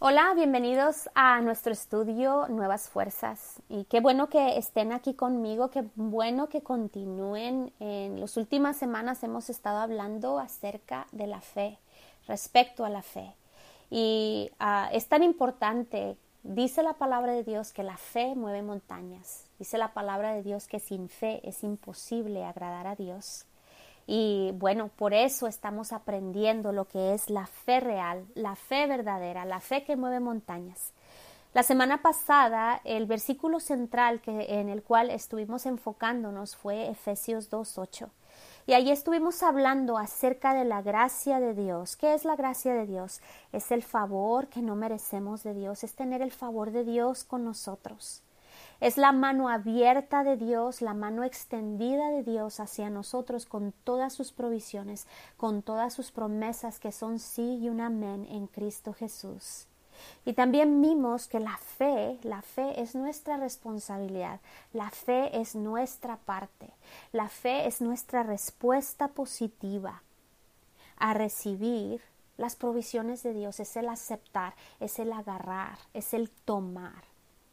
Hola, bienvenidos a nuestro estudio Nuevas Fuerzas. Y qué bueno que estén aquí conmigo, qué bueno que continúen. En las últimas semanas hemos estado hablando acerca de la fe, respecto a la fe. Y es tan importante, dice la palabra de Dios que la fe mueve montañas. Dice la palabra de Dios que sin fe es imposible agradar a Dios. Y bueno, por eso estamos aprendiendo lo que es la fe real, la fe verdadera, la fe que mueve montañas. La semana pasada, el versículo central en el cual estuvimos enfocándonos fue Efesios 2:8. Y ahí estuvimos hablando acerca de la gracia de Dios. ¿Qué es la gracia de Dios? Es el favor que no merecemos de Dios, es tener el favor de Dios con nosotros. Es la mano abierta de Dios, la mano extendida de Dios hacia nosotros con todas sus provisiones, con todas sus promesas que son sí y un amén en Cristo Jesús. Y también vimos que la fe es nuestra responsabilidad, la fe es nuestra parte, la fe es nuestra respuesta positiva a recibir las provisiones de Dios, es el aceptar, es el agarrar, es el tomar.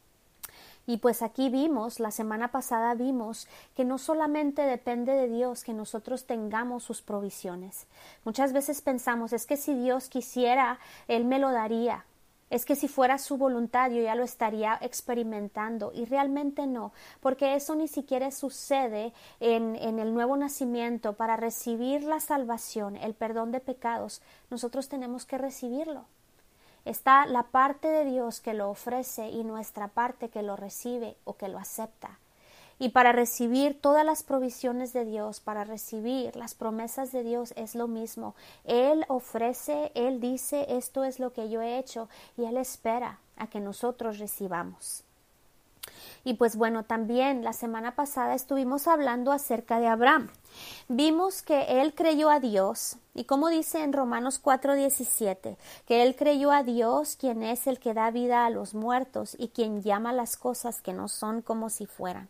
Y pues aquí la semana pasada vimos que no solamente depende de Dios que nosotros tengamos sus provisiones. Muchas veces pensamos, es que si Dios quisiera, Él me lo daría. Es que si fuera su voluntad yo ya lo estaría experimentando. Y realmente no, porque eso ni siquiera sucede en el nuevo nacimiento. Para recibir la salvación, el perdón de pecados, nosotros tenemos que recibirlo. Está la parte de Dios que lo ofrece y nuestra parte que lo recibe o que lo acepta. Y para recibir todas las provisiones de Dios, para recibir las promesas de Dios es lo mismo. Él ofrece, Él dice, esto es lo que yo he hecho y Él espera a que nosotros recibamos. Y pues bueno, también la semana pasada estuvimos hablando acerca de Abraham. Vimos que él creyó a Dios, y como dice en Romanos 4:17, que él creyó a Dios, quien es el que da vida a los muertos y quien llama las cosas que no son como si fueran.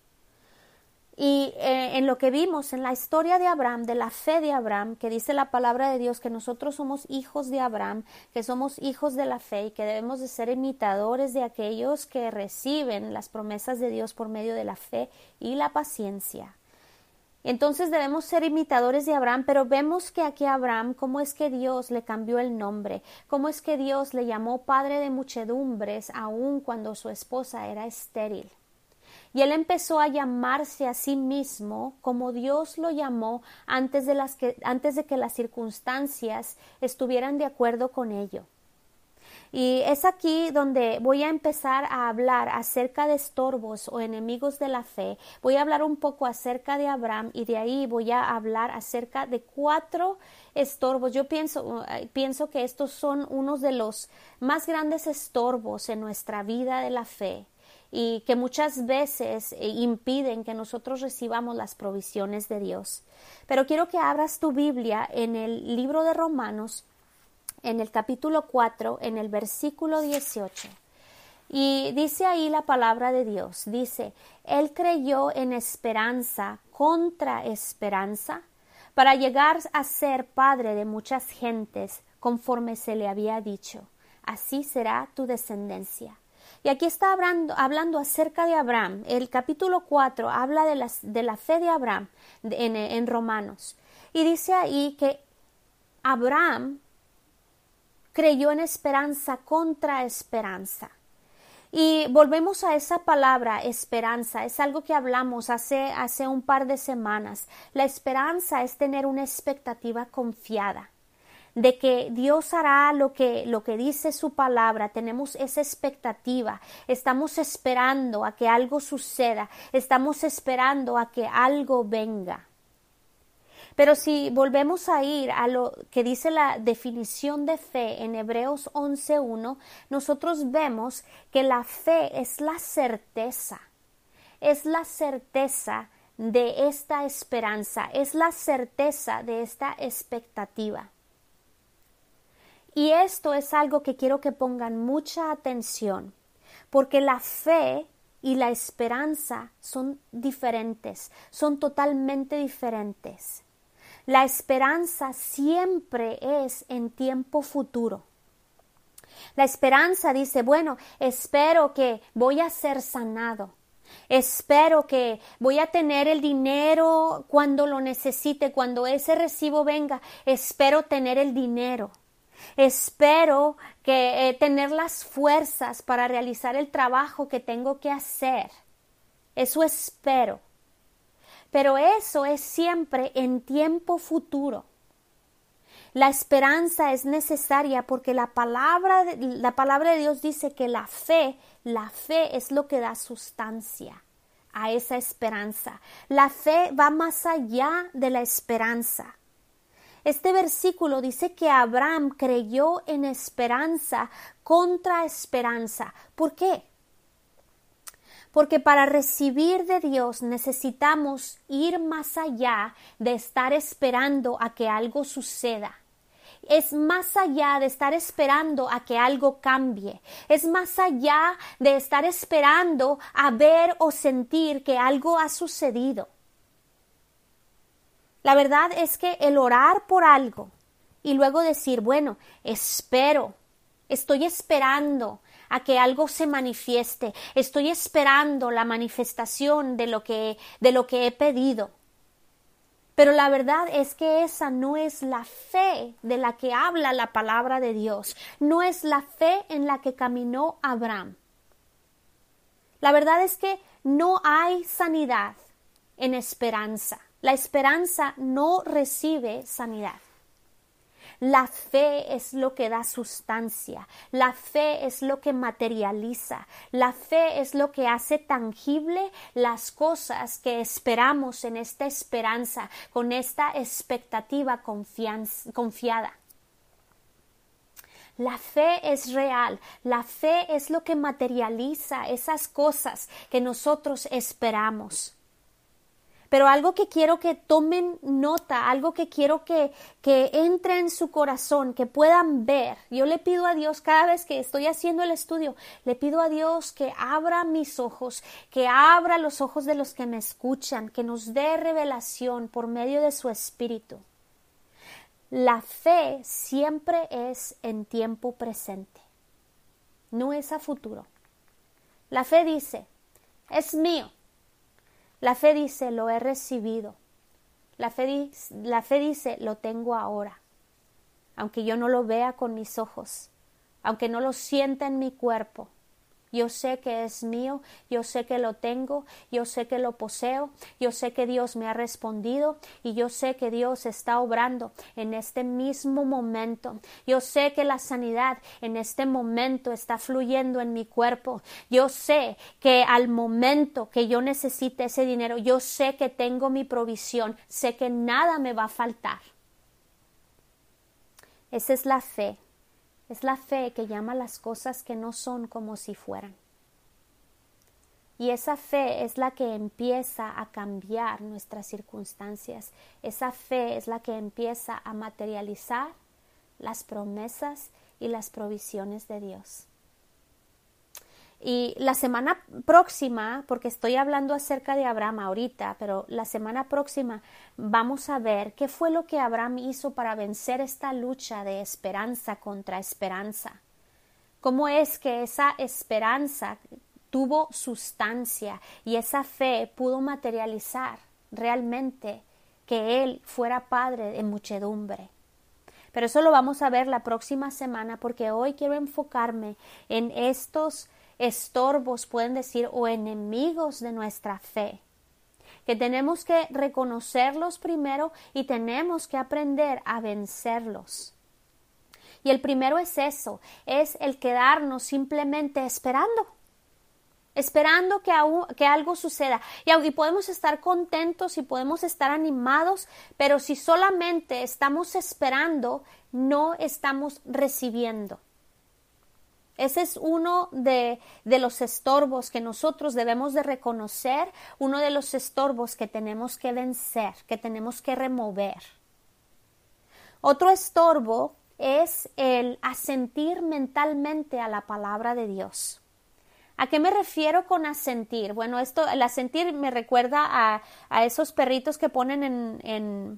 Y en lo que vimos en la historia de Abraham, de la fe de Abraham, que dice la palabra de Dios que nosotros somos hijos de Abraham, que somos hijos de la fe y que debemos de ser imitadores de aquellos que reciben las promesas de Dios por medio de la fe y la paciencia. Entonces debemos ser imitadores de Abraham, pero vemos que aquí a Abraham, cómo es que Dios le cambió el nombre, cómo es que Dios le llamó padre de muchedumbres aun cuando su esposa era estéril. Y él empezó a llamarse a sí mismo como Dios lo llamó antes de que las circunstancias estuvieran de acuerdo con ello. Y es aquí donde voy a empezar a hablar acerca de estorbos o enemigos de la fe. Voy a hablar un poco acerca de Abraham y de ahí voy a hablar acerca de 4 estorbos. Yo pienso que estos son unos de los más grandes estorbos en nuestra vida de la fe y que muchas veces impiden que nosotros recibamos las provisiones de Dios. Pero quiero que abras tu Biblia en el libro de Romanos, en el capítulo 4, en el versículo 18. Y dice ahí la palabra de Dios, dice, él creyó en esperanza contra esperanza para llegar a ser padre de muchas gentes, conforme se le había dicho, así será tu descendencia. Y aquí está hablando acerca de Abraham. El capítulo 4 habla de la fe de Abraham en Romanos. Y dice ahí que Abraham creyó en esperanza contra esperanza. Y volvemos a esa palabra, esperanza. Es algo que hablamos hace un par de semanas. La esperanza es tener una expectativa confiada de que Dios hará lo que dice su palabra. Tenemos esa expectativa, estamos esperando a que algo suceda, estamos esperando a que algo venga. Pero si volvemos a ir a lo que dice la definición de fe en Hebreos 11:1, nosotros vemos que la fe es la certeza de esta esperanza, es la certeza de esta expectativa. Y esto es algo que quiero que pongan mucha atención, porque la fe y la esperanza son diferentes, son totalmente diferentes. La esperanza siempre es en tiempo futuro. La esperanza dice, bueno, espero que voy a ser sanado. Espero que voy a tener el dinero cuando lo necesite, cuando ese recibo venga. Espero tener el dinero. Espero que tener las fuerzas para realizar el trabajo que tengo que hacer. Eso espero. Pero eso es siempre en tiempo futuro. La esperanza es necesaria porque la palabra de Dios dice que la fe es lo que da sustancia a esa esperanza. La fe va más allá de la esperanza. Este versículo dice que Abraham creyó en esperanza contra esperanza. ¿Por qué? Porque para recibir de Dios necesitamos ir más allá de estar esperando a que algo suceda. Es más allá de estar esperando a que algo cambie. Es más allá de estar esperando a ver o sentir que algo ha sucedido. La verdad es que el orar por algo y luego decir, bueno, estoy esperando a que algo se manifieste, estoy esperando la manifestación de lo que he pedido. Pero la verdad es que esa no es la fe de la que habla la palabra de Dios. No es la fe en la que caminó Abraham. La verdad es que no hay sanidad en esperanza. La esperanza no recibe sanidad. La fe es lo que da sustancia, la fe es lo que materializa, la fe es lo que hace tangible las cosas que esperamos en esta esperanza, con esta expectativa confiada. La fe es real, la fe es lo que materializa esas cosas que nosotros esperamos. Pero algo que quiero que tomen nota, algo que quiero que entre en su corazón, que puedan ver. Yo le pido a Dios cada vez que estoy haciendo el estudio, le pido a Dios que abra mis ojos, que abra los ojos de los que me escuchan, que nos dé revelación por medio de su Espíritu. La fe siempre es en tiempo presente, no es a futuro. La fe dice, es mío. La fe dice, lo he recibido. La fe dice, lo tengo ahora. Aunque yo no lo vea con mis ojos, aunque no lo sienta en mi cuerpo, yo sé que es mío, yo sé que lo tengo, yo sé que lo poseo, yo sé que Dios me ha respondido y yo sé que Dios está obrando en este mismo momento. Yo sé que la sanidad en este momento está fluyendo en mi cuerpo. Yo sé que al momento que yo necesite ese dinero, yo sé que tengo mi provisión, sé que nada me va a faltar. Esa es la fe. Es la fe que llama las cosas que no son como si fueran. Y esa fe es la que empieza a cambiar nuestras circunstancias. Esa fe es la que empieza a materializar las promesas y las provisiones de Dios. Y la semana próxima, porque estoy hablando acerca de Abraham ahorita, pero la semana próxima vamos a ver qué fue lo que Abraham hizo para vencer esta lucha de esperanza contra esperanza. Cómo es que esa esperanza tuvo sustancia y esa fe pudo materializar realmente que él fuera padre de muchedumbre. Pero eso lo vamos a ver la próxima semana, porque hoy quiero enfocarme en estos estorbos, pueden decir, o enemigos de nuestra fe, que tenemos que reconocerlos primero y tenemos que aprender a vencerlos. Y el primero es eso, es el quedarnos simplemente esperando que algo suceda. Y podemos estar contentos y podemos estar animados, pero si solamente estamos esperando, no estamos recibiendo. Ese es uno de los estorbos que nosotros debemos de reconocer, uno de los estorbos que tenemos que vencer, que tenemos que remover. Otro estorbo es el asentir mentalmente a la palabra de Dios. ¿A qué me refiero con asentir? Bueno, el asentir me recuerda a esos perritos que ponen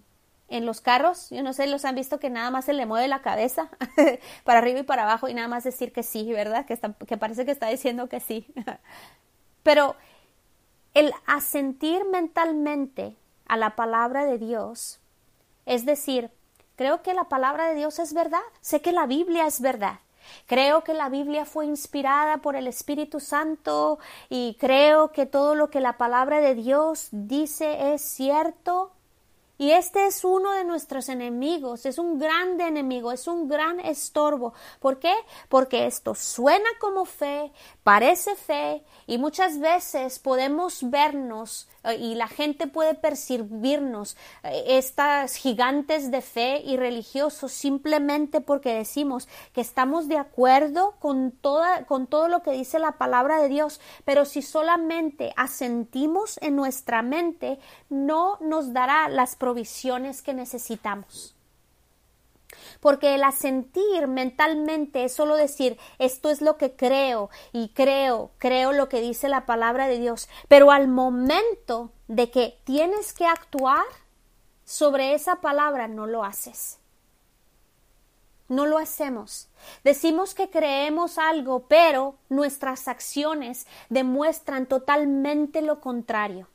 en los carros, yo no sé, los han visto que nada más se le mueve la cabeza para arriba y para abajo y nada más decir que sí, ¿verdad? Que parece que está diciendo que sí. Pero el asentir mentalmente a la palabra de Dios, es decir, creo que la palabra de Dios es verdad, sé que la Biblia es verdad. Creo que la Biblia fue inspirada por el Espíritu Santo y creo que todo lo que la palabra de Dios dice es cierto. Y este es uno de nuestros enemigos, es un grande enemigo, es un gran estorbo. ¿Por qué? Porque esto suena como fe, parece fe y muchas veces podemos vernos y la gente puede percibirnos estas gigantes de fe y religiosos simplemente porque decimos que estamos de acuerdo con todo lo que dice la palabra de Dios, pero si solamente asentimos en nuestra mente, no nos dará las provisiones que necesitamos. Porque el asentir mentalmente es solo decir, esto es lo que creo y creo lo que dice la palabra de Dios, pero al momento de que tienes que actuar sobre esa palabra no lo haces. No lo hacemos. Decimos que creemos algo, pero nuestras acciones demuestran totalmente lo contrario.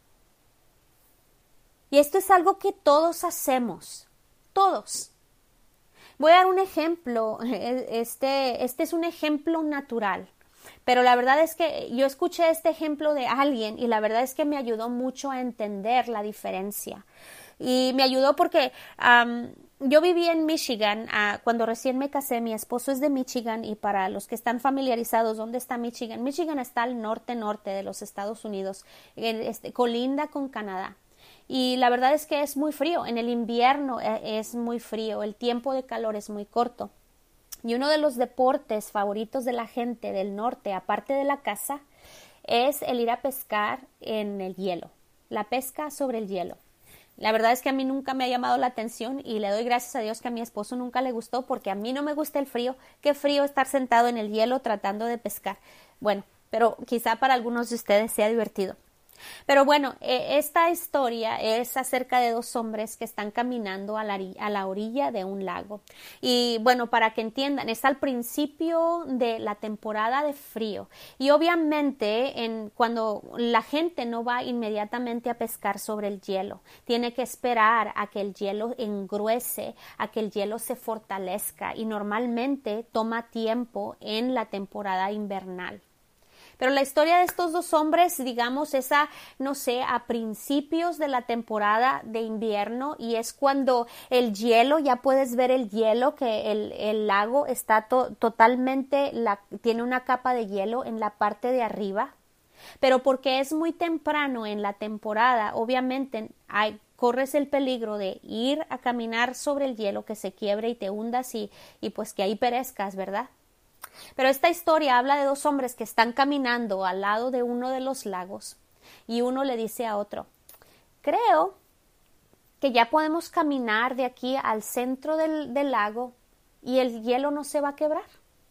Y esto es algo que todos hacemos, todos. Voy a dar un ejemplo, este es un ejemplo natural, pero la verdad es que yo escuché este ejemplo de alguien y la verdad es que me ayudó mucho a entender la diferencia. Y me ayudó porque yo viví en Michigan cuando recién me casé, mi esposo es de Michigan y para los que están familiarizados, ¿dónde está Michigan? Michigan está al norte de los Estados Unidos, colinda con Canadá. Y la verdad es que es muy frío, en el invierno es muy frío, el tiempo de calor es muy corto. Y uno de los deportes favoritos de la gente del norte, aparte de la caza, es el ir a pescar en el hielo, la pesca sobre el hielo. La verdad es que a mí nunca me ha llamado la atención y le doy gracias a Dios que a mi esposo nunca le gustó porque a mí no me gusta el frío. Qué frío estar sentado en el hielo tratando de pescar. Bueno, pero quizá para algunos de ustedes sea divertido. Pero bueno, esta historia es acerca de dos hombres que están caminando a la orilla de un lago. Y bueno, para que entiendan, es al principio de la temporada de frío. Y obviamente cuando la gente no va inmediatamente a pescar sobre el hielo, tiene que esperar a que el hielo engruese, a que el hielo se fortalezca y normalmente toma tiempo en la temporada invernal. Pero la historia de estos dos hombres, digamos, es a principios de la temporada de invierno y es cuando el hielo, ya puedes ver el hielo, que el lago está totalmente, tiene una capa de hielo en la parte de arriba. Pero porque es muy temprano en la temporada, obviamente corres el peligro de ir a caminar sobre el hielo, que se quiebre y te hundas y pues que ahí perezcas, ¿verdad? Pero esta historia habla de dos hombres que están caminando al lado de uno de los lagos y uno le dice a otro, creo que ya podemos caminar de aquí al centro del lago y el hielo no se va a quebrar.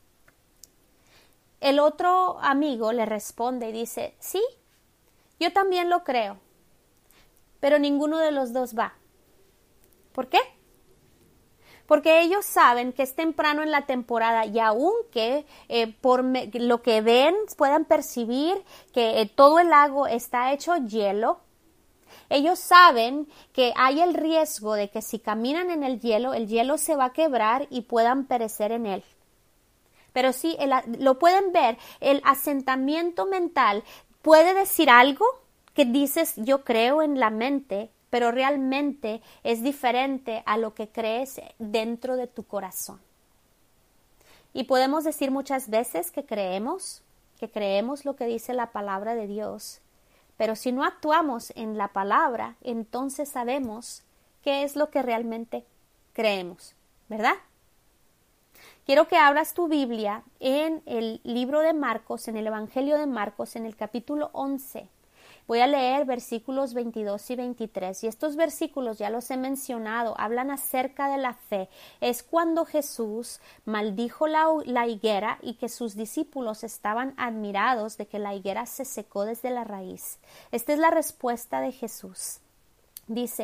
El otro amigo le responde y dice, sí, yo también lo creo, pero ninguno de los dos va. ¿Por qué? Porque ellos saben que es temprano en la temporada y aunque por lo que ven puedan percibir que todo el lago está hecho hielo, ellos saben que hay el riesgo de que si caminan en el hielo se va a quebrar y puedan perecer en él. Pero sí, lo pueden ver, el asentamiento mental puede decir algo que dices yo creo en la mente, pero realmente es diferente a lo que crees dentro de tu corazón. Y podemos decir muchas veces que creemos lo que dice la palabra de Dios, pero si no actuamos en la palabra, entonces sabemos qué es lo que realmente creemos, ¿verdad? Quiero que abras tu Biblia en el libro de Marcos, en el Evangelio de Marcos, en el capítulo 11. Voy a leer versículos 22 y 23 y estos versículos ya los he mencionado, hablan acerca de la fe. Es cuando Jesús maldijo la higuera y que sus discípulos estaban admirados de que la higuera se secó desde la raíz. Esta es la respuesta de Jesús. Dice,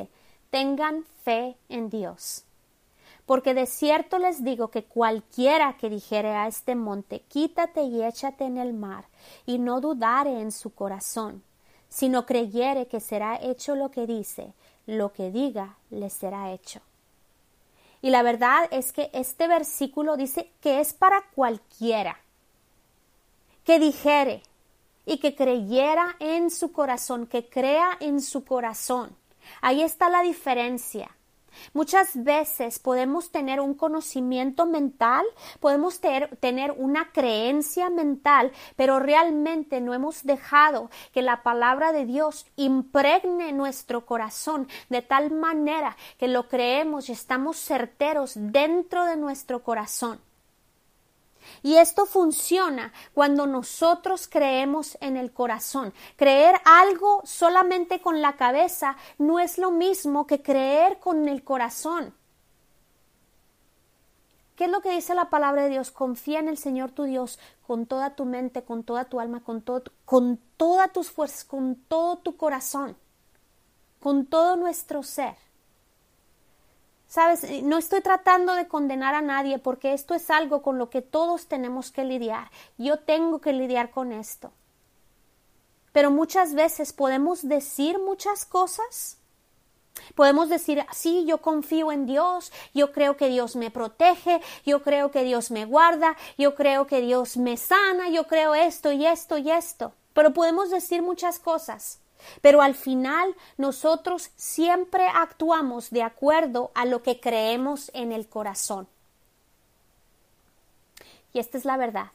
tengan fe en Dios. Porque de cierto les digo que cualquiera que dijere a este monte, quítate y échate en el mar, y no dudare en su corazón, sino creyere que será hecho lo que dice, lo que diga le será hecho. Y la verdad es que este versículo dice que es para cualquiera que dijere y que creyera en su corazón, que crea en su corazón. Ahí está la diferencia. Muchas veces podemos tener un conocimiento mental, podemos tener una creencia mental, pero realmente no hemos dejado que la palabra de Dios impregne nuestro corazón de tal manera que lo creemos y estamos certeros dentro de nuestro corazón. Y esto funciona cuando nosotros creemos en el corazón. Creer algo solamente con la cabeza no es lo mismo que creer con el corazón. ¿Qué es lo que dice la palabra de Dios? Confía en el Señor tu Dios con toda tu mente, con toda tu alma, con todas tus fuerzas, con todo tu corazón, con todo nuestro ser. Sabes, no estoy tratando de condenar a nadie porque esto es algo con lo que todos tenemos que lidiar. Yo tengo que lidiar con esto. Pero muchas veces podemos decir muchas cosas. Podemos decir, sí, yo confío en Dios, yo creo que Dios me protege, yo creo que Dios me guarda, yo creo que Dios me sana, yo creo esto y esto y esto. Pero podemos decir muchas cosas. Pero al final nosotros siempre actuamos de acuerdo a lo que creemos en el corazón. Y esta es la verdad.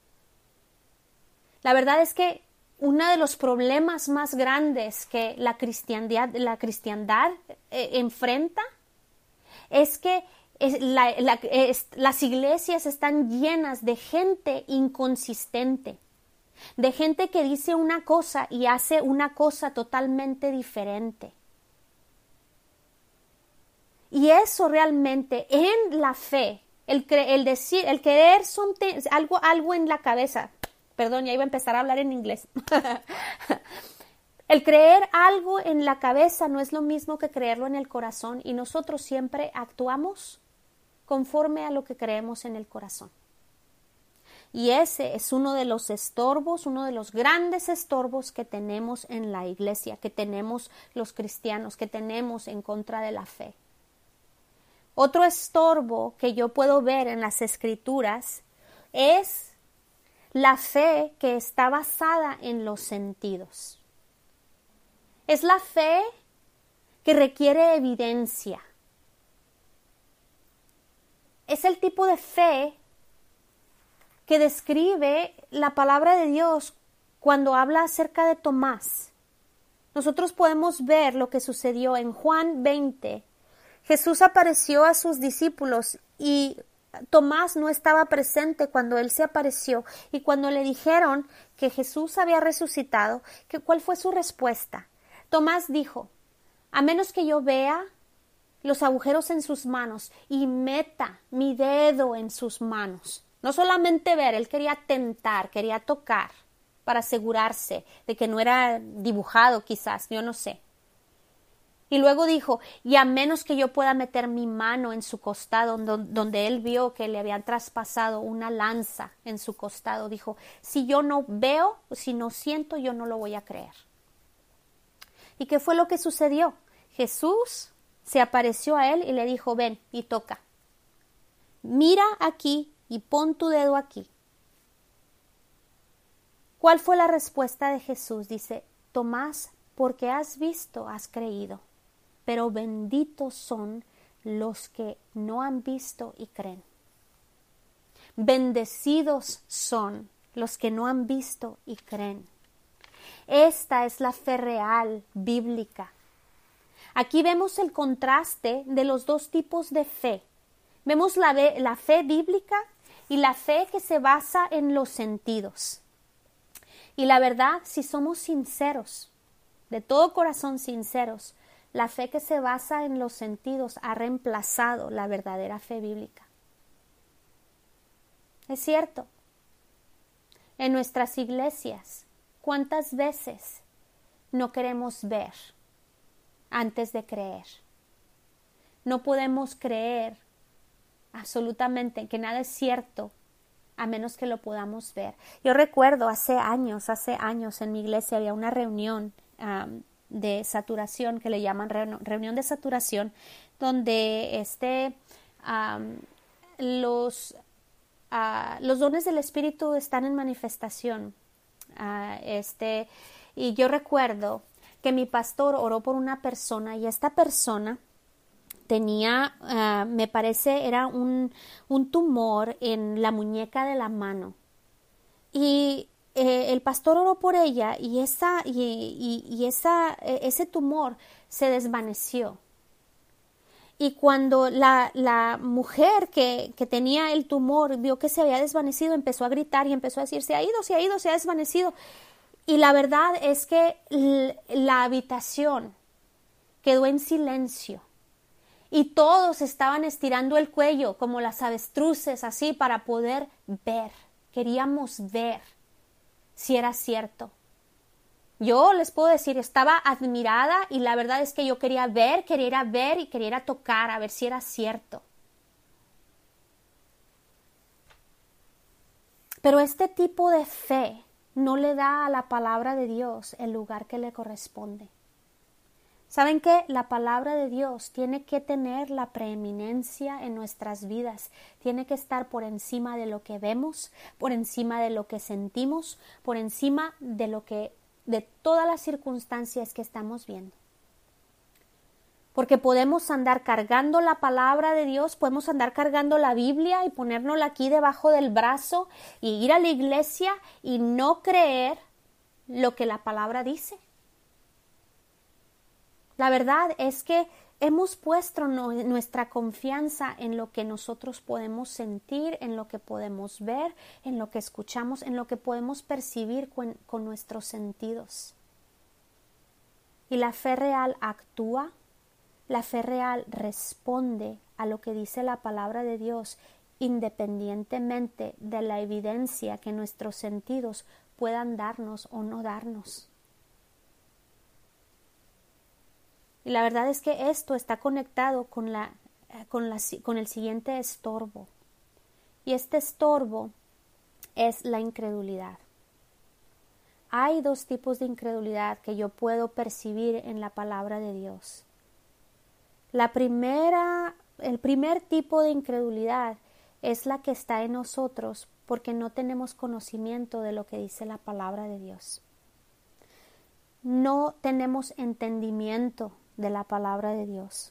La verdad es que uno de los problemas más grandes que la cristiandad enfrenta es que las iglesias están llenas de gente inconsistente. De gente que dice una cosa y hace una cosa totalmente diferente. Y eso realmente en la fe, el querer algo en la cabeza. Perdón, ya iba a empezar a hablar en inglés. El creer algo en la cabeza no es lo mismo que creerlo en el corazón, y nosotros siempre actuamos conforme a lo que creemos en el corazón. Y ese es uno de los estorbos, uno de los grandes estorbos que tenemos en la iglesia, que tenemos los cristianos, que tenemos en contra de la fe. Otro estorbo que yo puedo ver en las Escrituras es la fe que está basada en los sentidos. Es la fe que requiere evidencia. Es el tipo de fe que describe la palabra de Dios cuando habla acerca de Tomás. Nosotros podemos ver lo que sucedió en Juan 20. Jesús apareció a sus discípulos y Tomás no estaba presente cuando él se apareció, y cuando le dijeron que Jesús había resucitado, ¿cuál fue su respuesta? Tomás dijo, a menos que yo vea los agujeros en sus manos y meta mi dedo en sus manos. No solamente ver, él quería tentar, quería tocar para asegurarse de que no era dibujado quizás, yo no sé. Y luego dijo, y a menos que yo pueda meter mi mano en su costado, donde él vio que le habían traspasado una lanza en su costado, dijo, si yo no veo, si no siento, yo no lo voy a creer. ¿Y qué fue lo que sucedió? Jesús se apareció a él y le dijo, ven y toca. Mira aquí y pon tu dedo aquí. ¿Cuál fue la respuesta de Jesús? Dice, Tomás, porque has visto, has creído. Pero benditos son los que no han visto y creen. Bendecidos son los que no han visto y creen. Esta es la fe real, bíblica. Aquí vemos el contraste de los dos tipos de fe. Vemos la fe bíblica y la fe que se basa en los sentidos. Y la verdad, si somos sinceros, de todo corazón sinceros, la fe que se basa en los sentidos ha reemplazado la verdadera fe bíblica. Es cierto. En nuestras iglesias, ¿cuántas veces no queremos ver antes de creer? no podemos creer absolutamente que nada es cierto a menos que lo podamos ver. Yo recuerdo hace años en mi iglesia había una reunión de saturación que le llaman reunión de saturación, donde los dones del Espíritu están en manifestación. Y yo recuerdo que mi pastor oró por una persona y esta persona tenía, me parece, era un tumor en la muñeca de la mano. Y el pastor oró por ella y ese tumor se desvaneció. Y cuando la mujer que tenía el tumor vio que se había desvanecido, empezó a gritar y empezó a decir, se ha ido, se ha desvanecido. Y la verdad es que la habitación quedó en silencio. Y todos estaban estirando el cuello como las avestruces así para poder ver. Queríamos ver si era cierto. Yo les puedo decir, estaba admirada y la verdad es que yo quería ir a ver y quería ir a tocar a ver si era cierto. Pero este tipo de fe no le da a la palabra de Dios el lugar que le corresponde. ¿Saben qué? La palabra de Dios tiene que tener la preeminencia en nuestras vidas. Tiene que estar por encima de lo que vemos, por encima de lo que sentimos, por encima de todas las circunstancias que estamos viendo. Porque podemos andar cargando la palabra de Dios, podemos andar cargando la Biblia y ponérnosla aquí debajo del brazo y ir a la iglesia y no creer lo que la palabra dice. La verdad es que hemos puesto nuestra confianza en lo que nosotros podemos sentir, en lo que podemos ver, en lo que escuchamos, en lo que podemos percibir con nuestros sentidos. Y la fe real actúa, la fe real responde a lo que dice la palabra de Dios, independientemente de la evidencia que nuestros sentidos puedan darnos o no darnos. Y la verdad es que esto está conectado con el siguiente estorbo. Y este estorbo es la incredulidad. Hay dos tipos de incredulidad que yo puedo percibir en la palabra de Dios. El primer tipo de incredulidad es la que está en nosotros porque no tenemos conocimiento de lo que dice la palabra de Dios. No tenemos entendimiento de la palabra de Dios.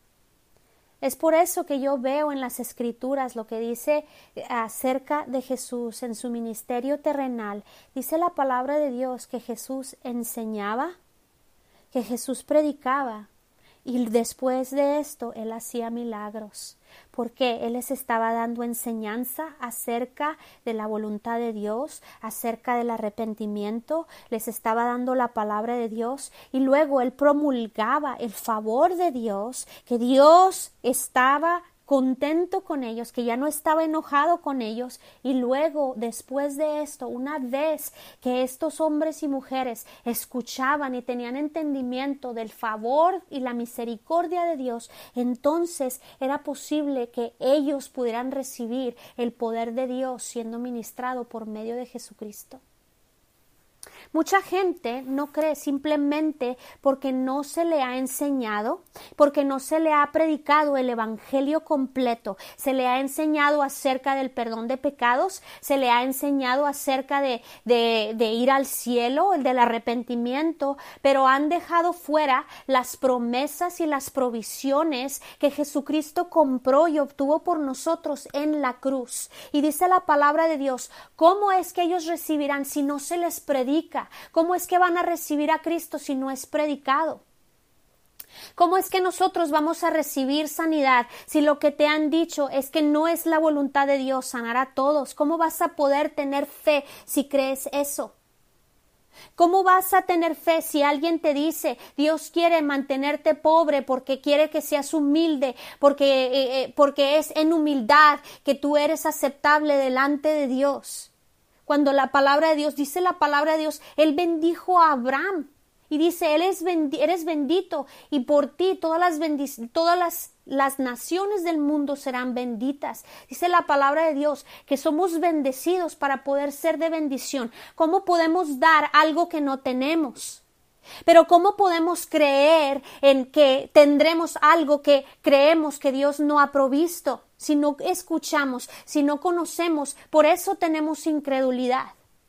Es por eso que yo veo en las Escrituras lo que dice acerca de Jesús en su ministerio terrenal. Dice la palabra de Dios que Jesús enseñaba, que Jesús predicaba y después de esto Él hacía milagros. Porque Él les estaba dando enseñanza acerca de la voluntad de Dios, acerca del arrepentimiento, les estaba dando la palabra de Dios y luego Él promulgaba el favor de Dios, que Dios estaba contento con ellos, que ya no estaba enojado con ellos y luego después de esto, una vez que estos hombres y mujeres escuchaban y tenían entendimiento del favor y la misericordia de Dios, entonces era posible que ellos pudieran recibir el poder de Dios siendo ministrado por medio de Jesucristo. Mucha gente no cree simplemente porque no se le ha enseñado, porque no se le ha predicado el evangelio completo. Se le ha enseñado acerca del perdón de pecados, se le ha enseñado acerca de ir al cielo, el del arrepentimiento, pero han dejado fuera las promesas y las provisiones que Jesucristo compró y obtuvo por nosotros en la cruz. Y dice la palabra de Dios, ¿cómo es que ellos recibirán si no se les predica? ¿Cómo es que van a recibir a Cristo si no es predicado? ¿Cómo es que nosotros vamos a recibir sanidad si lo que te han dicho es que no es la voluntad de Dios sanar a todos? ¿Cómo vas a poder tener fe si crees eso? ¿Cómo vas a tener fe si alguien te dice Dios quiere mantenerte pobre porque quiere que seas humilde, porque es en humildad que tú eres aceptable delante de Dios? Cuando la palabra de Dios, dice la palabra de Dios, Él bendijo a Abraham y dice, eres bendito y por ti todas las las naciones del mundo serán benditas. Dice la palabra de Dios que somos bendecidos para poder ser de bendición. ¿Cómo podemos dar algo que no tenemos? Pero ¿cómo podemos creer en que tendremos algo que creemos que Dios no ha provisto? Si no escuchamos, si no conocemos, por eso tenemos incredulidad.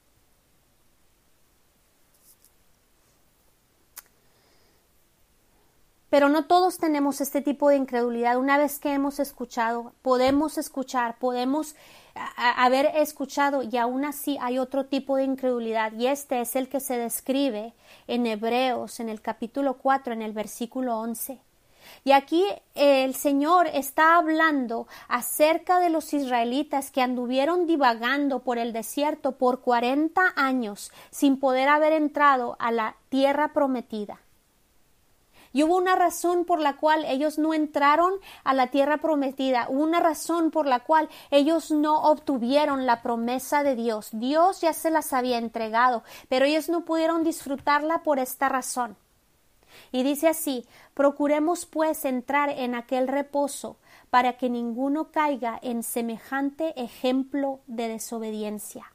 Pero no todos tenemos este tipo de incredulidad. Una vez que hemos escuchado, podemos escuchar, podemos haber escuchado y aún así hay otro tipo de incredulidad y este es el que se describe en Hebreos en el capítulo 4 en el versículo 11. Y aquí el Señor está hablando acerca de los israelitas que anduvieron divagando por el desierto por 40 años sin poder haber entrado a la tierra prometida. Y hubo una razón por la cual ellos no entraron a la tierra prometida. Hubo una razón por la cual ellos no obtuvieron la promesa de Dios. Dios ya se las había entregado, pero ellos no pudieron disfrutarla por esta razón. Y dice así: procuremos pues entrar en aquel reposo para que ninguno caiga en semejante ejemplo de desobediencia.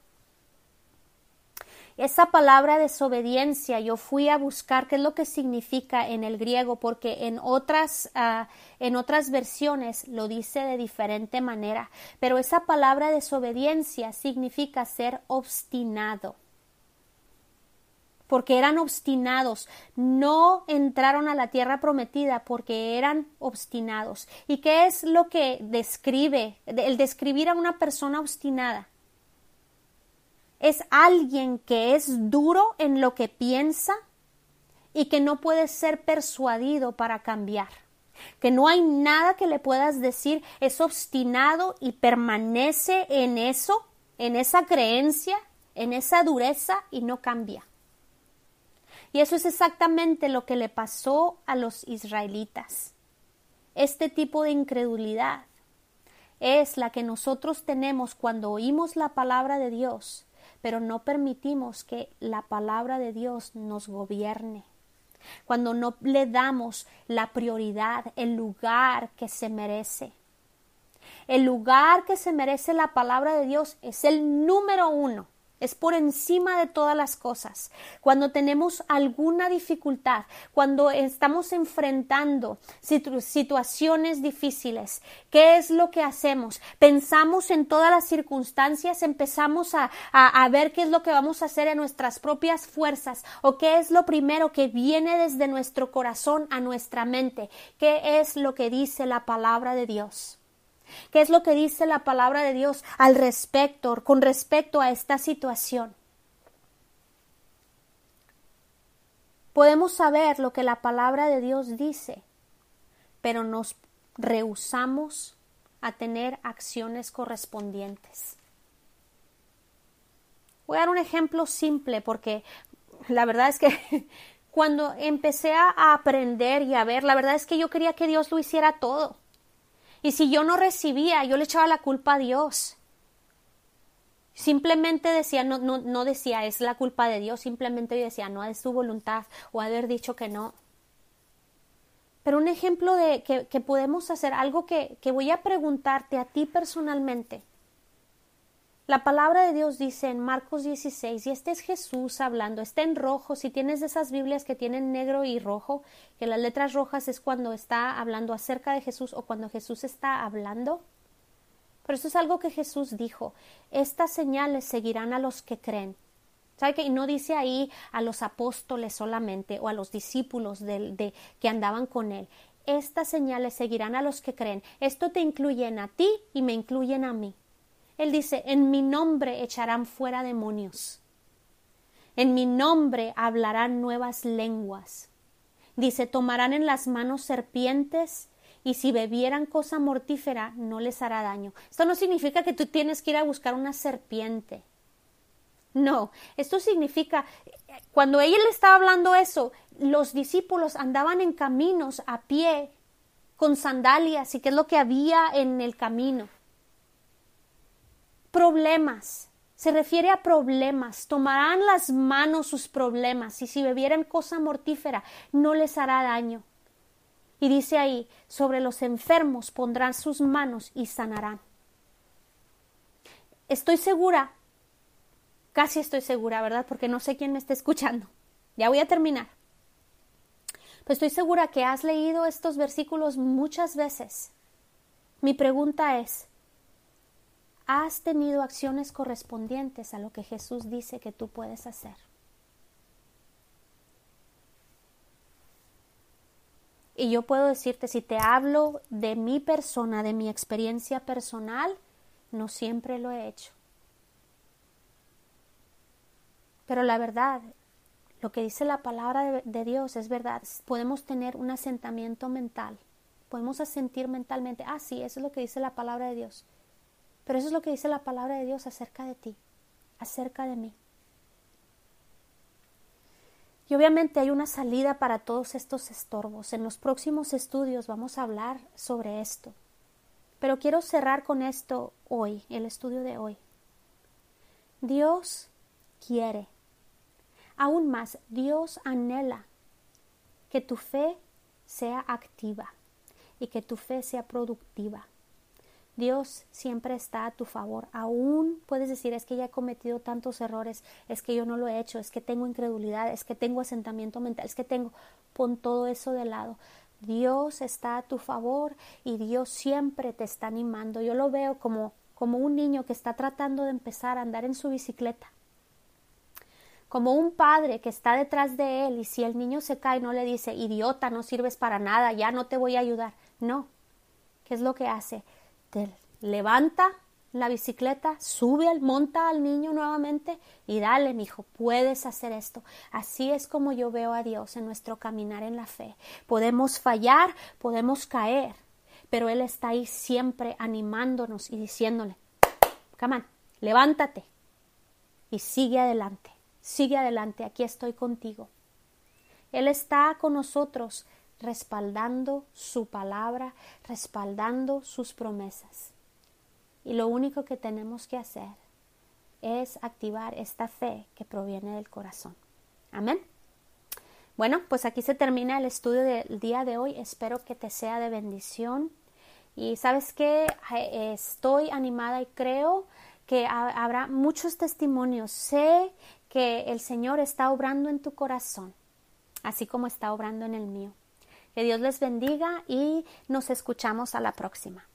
Esa palabra desobediencia yo fui a buscar qué es lo que significa en el griego porque en otras versiones lo dice de diferente manera, pero esa palabra desobediencia significa ser obstinado. Porque eran obstinados, no entraron a la tierra prometida porque eran obstinados. ¿Y qué es lo que describe, el describir a una persona obstinada? Es alguien que es duro en lo que piensa y que no puede ser persuadido para cambiar. Que no hay nada que le puedas decir, es obstinado y permanece en eso, en esa creencia, en esa dureza y no cambia. Y eso es exactamente lo que le pasó a los israelitas. Este tipo de incredulidad es la que nosotros tenemos cuando oímos la palabra de Dios, pero no permitimos que la palabra de Dios nos gobierne. Cuando no le damos la prioridad, el lugar que se merece. El lugar que se merece la palabra de Dios es el número 1. Es por encima de todas las cosas. Cuando tenemos alguna dificultad, cuando estamos enfrentando situaciones difíciles, ¿qué es lo que hacemos? Pensamos en todas las circunstancias, empezamos a ver qué es lo que vamos a hacer en nuestras propias fuerzas o qué es lo primero que viene desde nuestro corazón a nuestra mente. ¿Qué es lo que dice la palabra de Dios? ¿Qué es lo que dice la palabra de Dios con respecto a esta situación? Podemos saber lo que la palabra de Dios dice, pero nos rehusamos a tener acciones correspondientes. Voy a dar un ejemplo simple porque la verdad es que cuando empecé a aprender y a ver, la verdad es que yo quería que Dios lo hiciera todo. Y si yo no recibía, yo le echaba la culpa a Dios. Simplemente decía, no decía, es la culpa de Dios. Simplemente yo decía, no, es su voluntad o haber dicho que no. Pero un ejemplo de que podemos hacer, algo que voy a preguntarte a ti personalmente. La palabra de Dios dice en Marcos 16, y este es Jesús hablando, está en rojo. Si tienes de esas Biblias que tienen negro y rojo, que las letras rojas es cuando está hablando acerca de Jesús o cuando Jesús está hablando. Pero eso es algo que Jesús dijo, estas señales seguirán a los que creen. ¿Sabe qué? Y no dice ahí a los apóstoles solamente o a los discípulos que andaban con él. Estas señales seguirán a los que creen. Esto te incluyen a ti y me incluyen a mí. Él dice, en mi nombre echarán fuera demonios. En mi nombre hablarán nuevas lenguas. Dice, tomarán en las manos serpientes y si bebieran cosa mortífera no les hará daño. Esto no significa que tú tienes que ir a buscar una serpiente. No, esto significa, cuando ella le estaba hablando eso, los discípulos andaban en caminos a pie, con sandalias, y qué es lo que había en el camino. Problemas, se refiere a problemas, tomarán las manos sus problemas y si bebieran cosa mortífera no les hará daño. Y dice ahí, sobre los enfermos pondrán sus manos y sanarán. Estoy segura, casi estoy segura, ¿verdad? Porque no sé quién me está escuchando. Ya voy a terminar. Pero estoy segura que has leído estos versículos muchas veces. Mi pregunta es, ¿has tenido acciones correspondientes a lo que Jesús dice que tú puedes hacer? Y yo puedo decirte, si te hablo de mi persona, de mi experiencia personal, no siempre lo he hecho. Pero la verdad, lo que dice la palabra de Dios es verdad. Podemos tener un asentamiento mental. Podemos asentir mentalmente, sí, eso es lo que dice la palabra de Dios. Pero eso es lo que dice la palabra de Dios acerca de ti, acerca de mí. Y obviamente hay una salida para todos estos estorbos. En los próximos estudios vamos a hablar sobre esto. Pero quiero cerrar con esto hoy, el estudio de hoy. Dios quiere, aún más, Dios anhela que tu fe sea activa y que tu fe sea productiva. Dios siempre está a tu favor. Aún puedes decir, es que ya he cometido tantos errores, es que yo no lo he hecho, es que tengo incredulidad, es que tengo asentamiento mental, es que tengo... Pon todo eso de lado. Dios está a tu favor y Dios siempre te está animando. Yo lo veo como un niño que está tratando de empezar a andar en su bicicleta. Como un padre que está detrás de él y si el niño se cae no le dice, idiota, no sirves para nada, ya no te voy a ayudar. No. ¿Qué es lo que hace? Te levanta la bicicleta, monta al niño nuevamente y dale, mijo, puedes hacer esto. Así es como yo veo a Dios en nuestro caminar en la fe. Podemos fallar, podemos caer, pero Él está ahí siempre animándonos y diciéndole, come on, levántate y sigue adelante, aquí estoy contigo. Él está con nosotros respaldando su palabra, respaldando sus promesas. Y lo único que tenemos que hacer es activar esta fe que proviene del corazón. Amén. Bueno, pues aquí se termina el estudio del día de hoy. Espero que te sea de bendición. Y sabes que estoy animada y creo que habrá muchos testimonios. Sé que el Señor está obrando en tu corazón, así como está obrando en el mío. Que Dios les bendiga y nos escuchamos a la próxima.